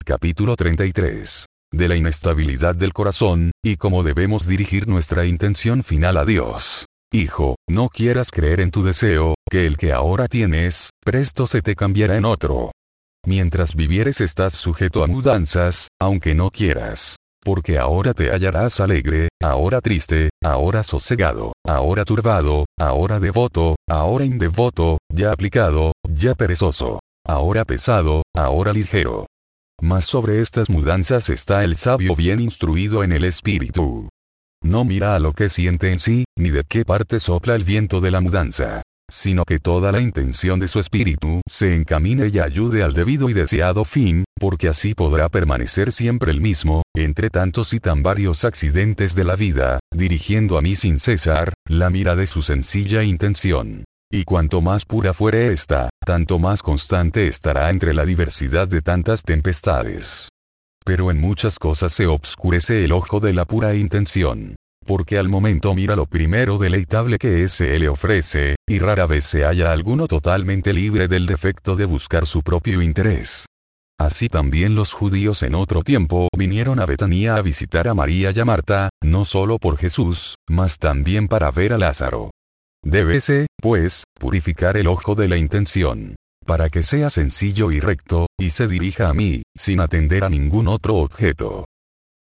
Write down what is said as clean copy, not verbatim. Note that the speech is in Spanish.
Capítulo 33. De la inestabilidad del corazón, y cómo debemos dirigir nuestra intención final a Dios. Hijo, no quieras creer en tu deseo, que el que ahora tienes, presto se te cambiará en otro. Mientras vivieres estás sujeto a mudanzas, aunque no quieras. Porque ahora te hallarás alegre, ahora triste, ahora sosegado, ahora turbado, ahora devoto, ahora indevoto, ya aplicado, ya perezoso. Ahora pesado, ahora ligero. Mas sobre estas mudanzas está el sabio bien instruido en el espíritu. No mira a lo que siente en sí, ni de qué parte sopla el viento de la mudanza, sino que toda la intención de su espíritu se encamine y ayude al debido y deseado fin, porque así podrá permanecer siempre el mismo, entre tantos y tan varios accidentes de la vida, dirigiendo a mí sin cesar, la mira de su sencilla intención. Y cuanto más pura fuere ésta, tanto más constante estará entre la diversidad de tantas tempestades. Pero en muchas cosas se obscurece el ojo de la pura intención. Porque al momento mira lo primero deleitable que se le ofrece, y rara vez se halla alguno totalmente libre del defecto de buscar su propio interés. Así también los judíos en otro tiempo vinieron a Betania a visitar a María y a Marta, no solo por Jesús, mas también para ver a Lázaro. Débese, pues, purificar el ojo de la intención, para que sea sencillo y recto, y se dirija a mí, sin atender a ningún otro objeto.